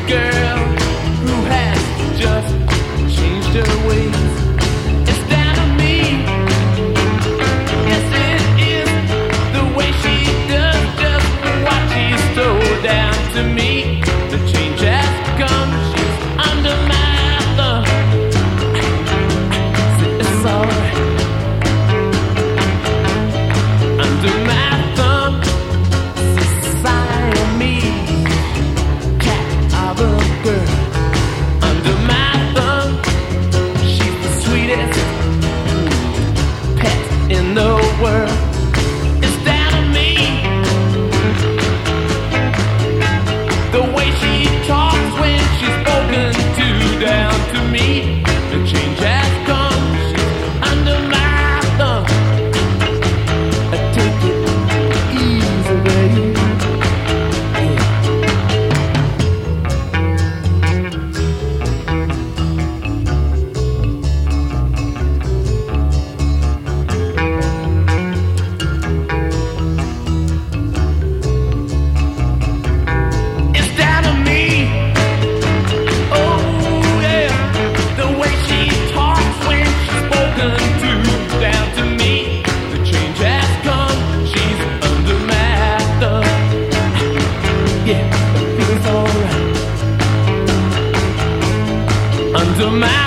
girl who has just changed her ways. It's down to me. Yes, it is the way she does just what she stole down to me. The change has come. She's under my thumb. It's alright. Under my thumb, Siamese cat of a girl. Under my thumb, she's the sweetest pet in the world. It's down to me. The way she talks when she's spoken to, down to me. The change has come. She's under my thumb. I take it easy, baby. It's down to me. Oh yeah, the way she talks when she's spoken to, down to me. The change has come. She's under my thumb. Yeah, it feels alright. Under my